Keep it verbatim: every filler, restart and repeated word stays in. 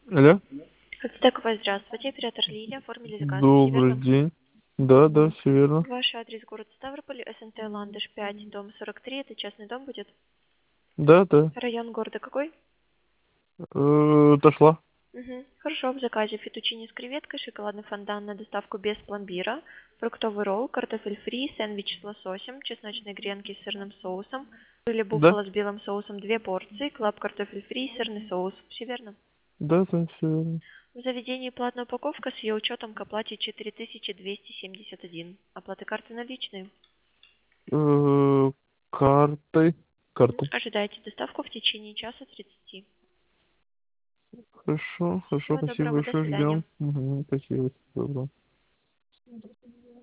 Алло. Стековая, здравствуйте. Оператор Лилия. Оформили заказ, все Добрый верно? день. Да, да, все верно. Ваш адрес город Ставрополь, СНТ Ландыш пять, дом сорок три. Это частный дом будет? Да, да. Район города какой? Э, Дошла. Угу. Хорошо, в заказе фетучини с креветкой, шоколадный фондан на доставку без пломбира, фруктовый ролл, картофель фри, сэндвич с лососем, чесночные гренки с сырным соусом, или Да, буффало с белым соусом две порции, клаб картофель фри и сырный соус. Все верно? да, да, все верно. В заведении платная упаковка с ее учетом к оплате четыре тысячи двести семьдесят один. Оплаты карты наличные. Э, Картой. Мгм. Картой. Ожидайте доставку в течение часа тридцати. Хорошо, хорошо, Всего спасибо доброго, до большое, свидания. ждем. Угу, спасибо, добро.